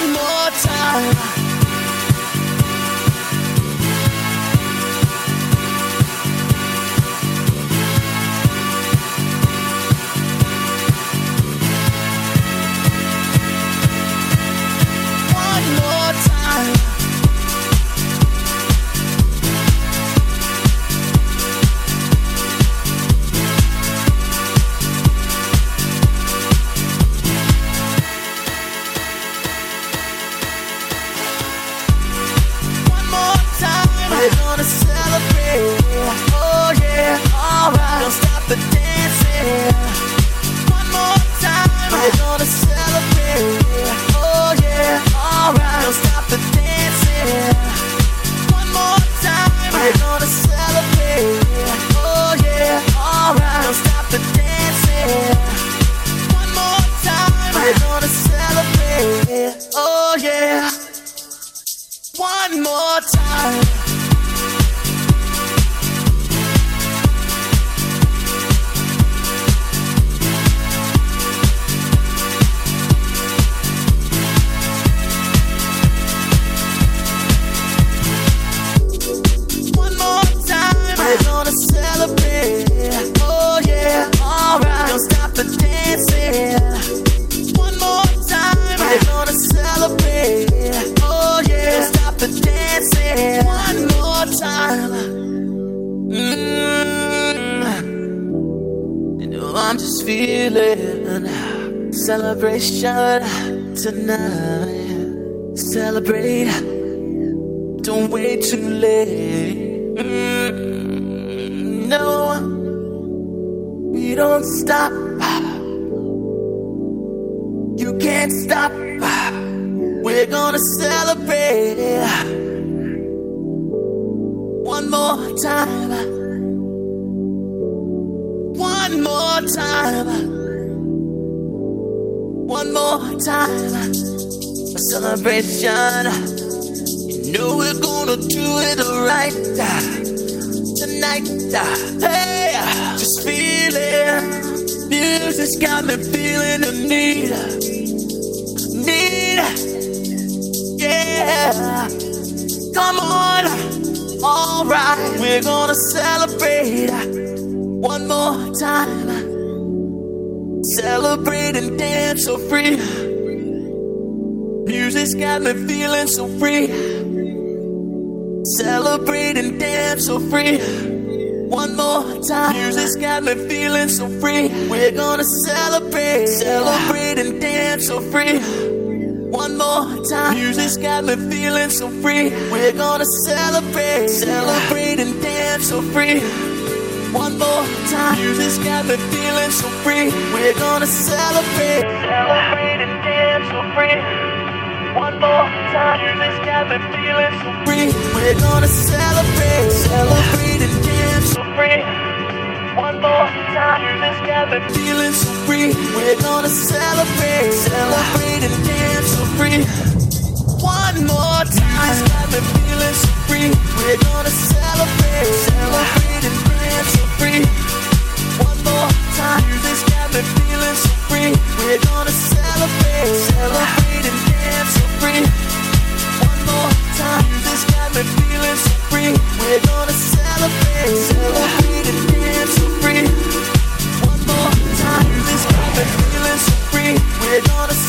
One more time. One more time. We're gonna celebrate, oh yeah, alright. Don't stop the dancing. One more time. We're gonna celebrate, oh yeah, alright. Don't stop the dancing. One more time. We're gonna celebrate, oh yeah, alright. Don't stop the dancing. One more time. We're gonna celebrate, oh yeah. One more time. We're gonna celebrate, oh yeah, alright. Don't stop the dancing. One more time. We're gonna celebrate, oh yeah. Don't stop the dancing. One more time. You know I'm just feeling celebration tonight. Celebrate, don't wait too late. No, we don't stop. You can't stop. We're gonna celebrate one more time. One more time. One more time. A celebration. You know we're gonna do it right tonight. Hey, just feeling. Music's got me feeling the need. Yeah. Come on. Alright, we're gonna celebrate one more time. Celebrate and dance so free. Music's got me feeling so free. Celebrate and dance so free. One more time. Music's got me feeling so free. We're gonna celebrate and dance so free. One more time. Music's got me feeling so free. We're gonna celebrate and dance so free. One more time. Music's got me feeling so free. We're gonna celebrate and dance so free. One more time. Music's got me feeling so free. We're gonna celebrate and dance so free. One more time. Music's got me feeling so free. We're gonna celebrate and dance so free. One more time. Music's got me feeling so free. We're gonna celebrate and dance so free. One more time. Music's got me feeling so free. We're gonna celebrate and dance so free. One more time. Music's got me feeling so free. We're gonna celebrate and dance so free. One more time. Music's got me feeling so free. We're gonna